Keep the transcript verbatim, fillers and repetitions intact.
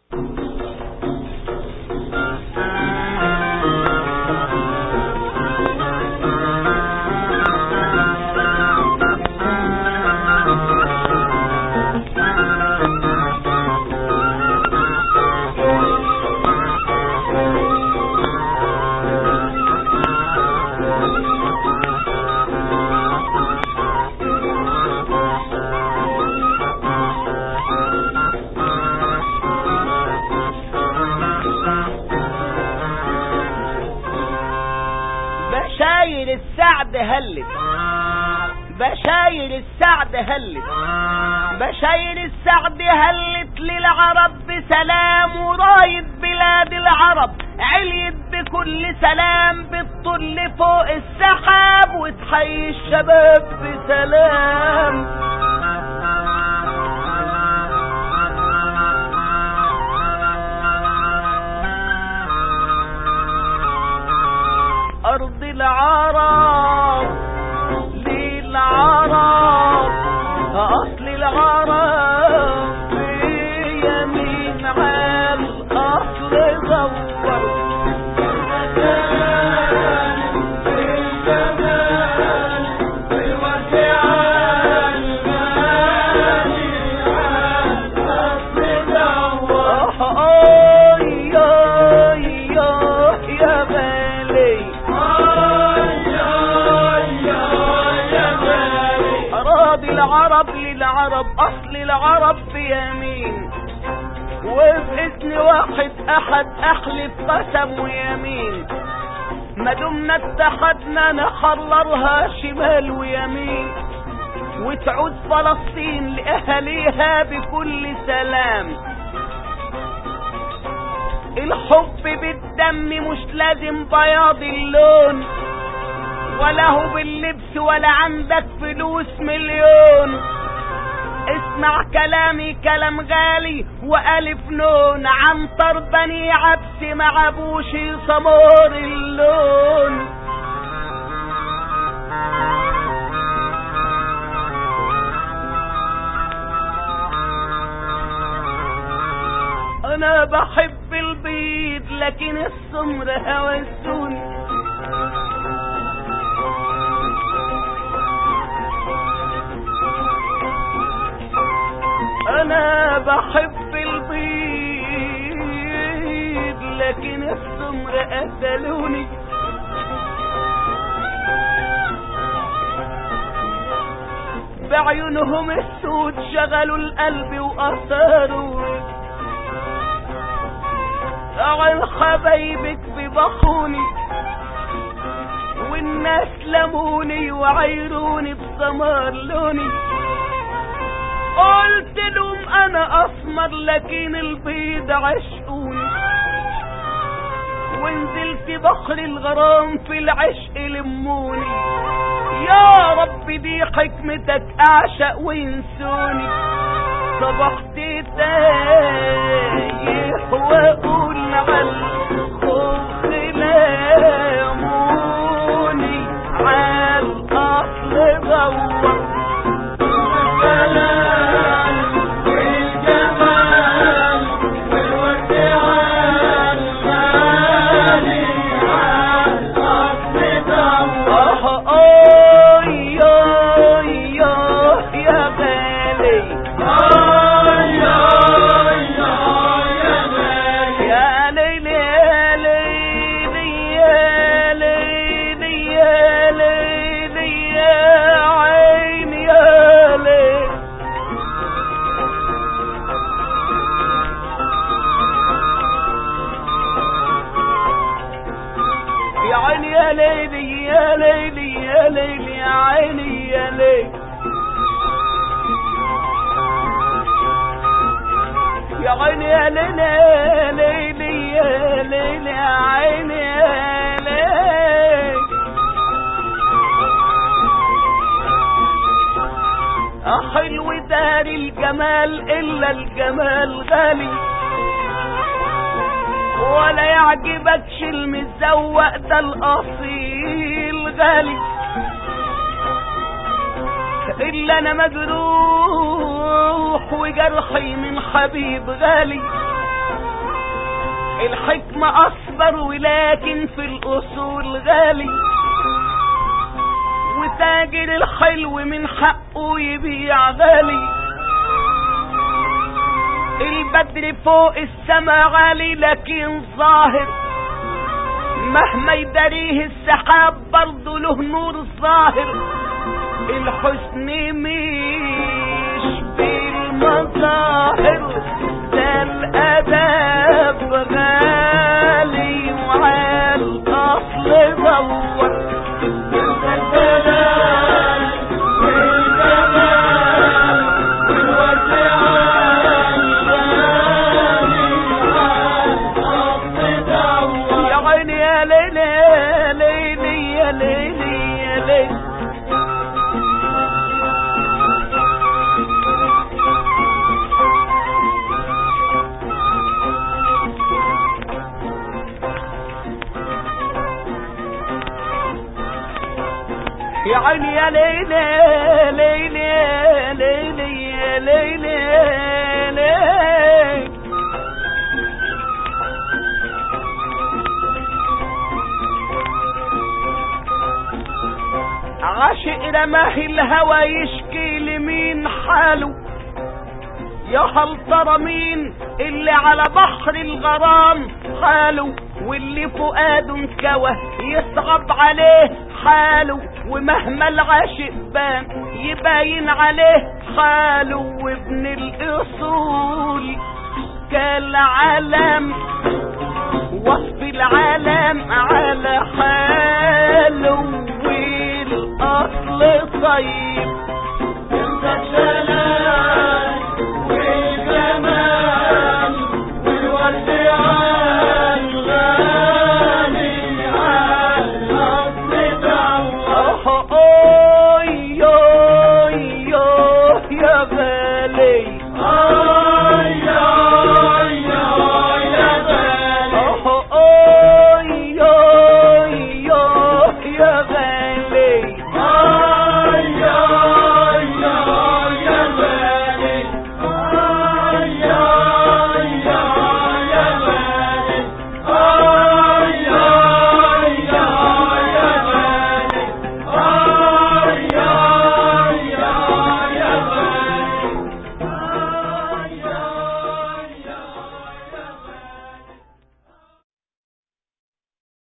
بشاير السعد هلت بشاير السعد هلت بشاير السعد هلت للعرب بسلام، ورايد بلاد العرب عليت بكل سلام، بتطل فوق السحاب وتحيي الشباب بسلام. أرض العرب للعرب، أصل العرب في يمين عال أصل دور، الجمال الجمال بالوجع المالي عال أصل دور. أي أي يا بالي العرب للعرب، أصل العرب بيمين، وبإذن واحد أحد أحلف قسم ويمين، ما دمنا اتحدنا نحررها شمال ويمين، وتعود فلسطين لأهليها بكل سلام. الحب بالدم مش لازم بياض اللون، ولا هو باللبس ولا عندك فلوس مليون. اسمع كلامي كلام غالي وألف نون، عنتر بني عبس مع بوشي سمور اللون. انا بحب البيض لكن السمر هوسوني، انا بحب البيض لكن السمر قتلوني. بعيونهم السود شغلوا القلب واثاروا، عن حبايبك بضحوني، والناس لموني وعيروني بسمار لوني. قلت لهم انا اسمر لكن البيض عشقوني، ونزلت بحر الغرام في العشق لموني. يا رب دي حكمتك اعشق وينسوني. صبحت تايه واقول على الخوف لاموني، على الاصل دور يا ليلي يا ليلي يا ليلي يا عيني يا ليلي يا عيني يا ليلي يا ليلي يا عيني يا ليلي. حلو دار الجمال إلا الجمال غالي، ولا يعجبكش المزوق ده الأصيل غالي. إلا أنا مجروح وجرحي من حبيب غالي، الحكمة اصبر ولكن في الاصول غالي، وتاجر الحلو من حقه يبيع غالي. البدر فوق السما عالي لكن ظاهر، مهما يداريه السحاب برضه له نور ظاهر. الحسن مش بالمظاهر، ده الاداب غالي وعلى الاصل دور. يا عيني يا ليلى ليلى ليلى يا ليلى ليلى. عاشق رماه الهوى يشكي لمين حاله، يا هل ترى مين اللي على بحر الغرام حاله، واللي فؤاده انكوى يصعب عليه حاله، ومهما العاشق بان يباين عليه حاله. وابن الاصول كالعلم وصف العالم على حاله، والاصل طيب انت الجلال والجمال والورد عالغالي عالاصل دور. اوي يو يو يا غالي.